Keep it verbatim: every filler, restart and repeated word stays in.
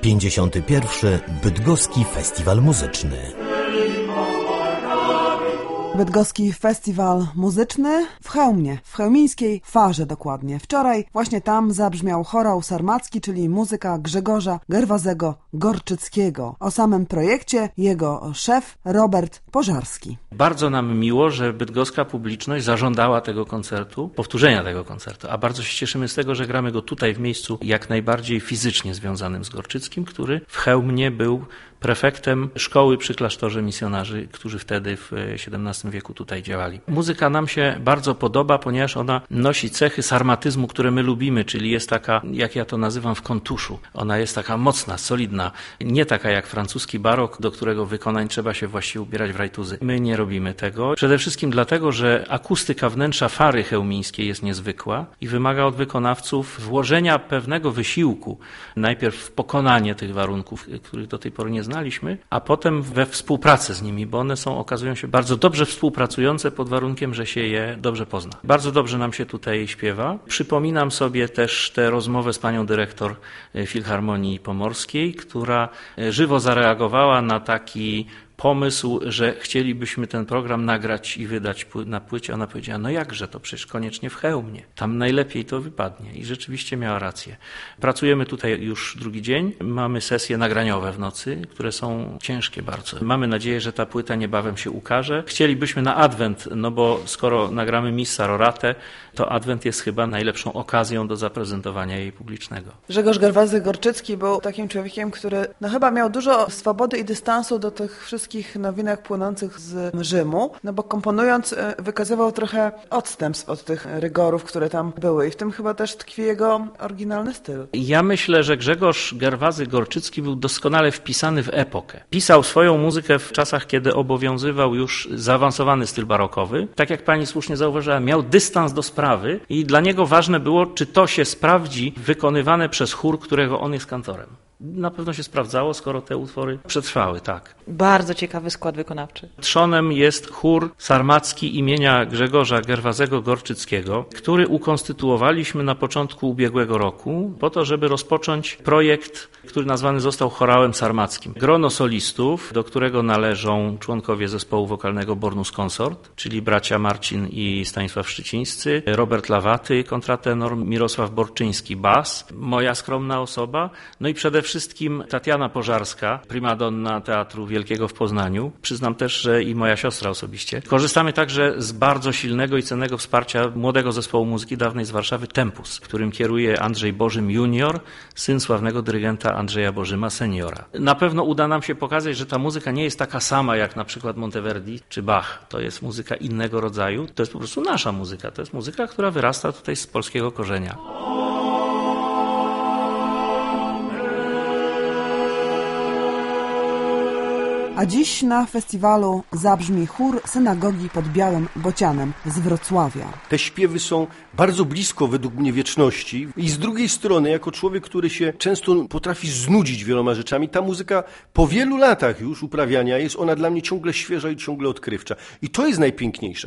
pięćdziesiąty pierwszy Bydgoski Festiwal Muzyczny. Bydgoski Festiwal Muzyczny w Chełmie, w chełmińskiej Farze dokładnie. Wczoraj właśnie tam zabrzmiał chorał sarmacki, czyli muzyka Grzegorza Gerwazego Gorczyckiego. O samym projekcie jego szef Robert Pożarski. Bardzo nam miło, że bydgoska publiczność zażądała tego koncertu, powtórzenia tego koncertu, a bardzo się cieszymy z tego, że gramy go tutaj w miejscu jak najbardziej fizycznie związanym z Gorczyckim, który w Chełmie był prefektem szkoły przy klasztorze misjonarzy, którzy wtedy w siedemnastym wieku tutaj działali. Muzyka nam się bardzo podoba, ponieważ ona nosi cechy sarmatyzmu, które my lubimy, czyli jest taka, jak ja to nazywam, w kontuszu. Ona jest taka mocna, solidna, nie taka jak francuski barok, do którego wykonań trzeba się właściwie ubierać w rajtuzy. My nie robimy tego. Przede wszystkim dlatego, że akustyka wnętrza Fary chełmińskiej jest niezwykła i wymaga od wykonawców włożenia pewnego wysiłku. Najpierw w pokonanie tych warunków, których do tej pory nie znaliśmy, a potem we współpracę z nimi, bo one są, okazują się bardzo dobrze współpracujące pod warunkiem, że się je dobrze pozna. Bardzo dobrze nam się tutaj śpiewa. Przypominam sobie też tę rozmowę z panią dyrektor Filharmonii Pomorskiej, która żywo zareagowała na taki pomysł, że chcielibyśmy ten program nagrać i wydać na płycie. Ona powiedziała, no jakże to, przecież koniecznie w Chełmie. Tam najlepiej to wypadnie. I rzeczywiście miała rację. Pracujemy tutaj już drugi dzień. Mamy sesje nagraniowe w nocy, które są ciężkie bardzo. Mamy nadzieję, że ta płyta niebawem się ukaże. Chcielibyśmy na Adwent, no bo skoro nagramy Missa Rorate, to Adwent jest chyba najlepszą okazją do zaprezentowania jej publicznego. Grzegorz Gerwazy Gorczycki był takim człowiekiem, który no chyba miał dużo swobody i dystansu do tych wszystkich nowinek płynących z Rzymu, no bo komponując wykazywał trochę odstępstw od tych rygorów, które tam były i w tym chyba też tkwi jego oryginalny styl. Ja myślę, że Grzegorz Gerwazy Gorczycki był doskonale wpisany w epokę. Pisał swoją muzykę w czasach, kiedy obowiązywał już zaawansowany styl barokowy. Tak jak pani słusznie zauważyła, miał dystans do sprawy i dla niego ważne było, czy to się sprawdzi wykonywane przez chór, którego on jest kantorem. Na pewno się sprawdzało, skoro te utwory przetrwały, tak. Bardzo ciekawy skład wykonawczy. Trzonem jest chór sarmacki imienia Grzegorza Gerwazego Gorczyckiego, który ukonstytuowaliśmy na początku ubiegłego roku po to, żeby rozpocząć projekt, który nazwany został chorałem sarmackim. Grono solistów, do którego należą członkowie zespołu wokalnego Bornus Consort, czyli bracia Marcin i Stanisław Szczycińscy, Robert Lawaty, kontratenor, Mirosław Borczyński, bas, moja skromna osoba, no i przede wszystkim Tatiana Pożarska, primadonna Teatru Wielkiego w Poznaniu. Przyznam też, że i moja siostra osobiście. Korzystamy także z bardzo silnego i cennego wsparcia młodego zespołu muzyki dawnej z Warszawy Tempus, którym kieruje Andrzej Bożym junior, syn sławnego dyrygenta Andrzeja Bożyma seniora. Na pewno uda nam się pokazać, że ta muzyka nie jest taka sama jak na przykład Monteverdi czy Bach. To jest muzyka innego rodzaju. To jest po prostu nasza muzyka. To jest muzyka, która wyrasta tutaj z polskiego korzenia. A dziś na festiwalu zabrzmi chór synagogi pod Białym Bocianem z Wrocławia. Te śpiewy są bardzo blisko według mnie wieczności i z drugiej strony, jako człowiek, który się często potrafi znudzić wieloma rzeczami, ta muzyka po wielu latach już uprawiania jest ona dla mnie ciągle świeża i ciągle odkrywcza. I to jest najpiękniejsze.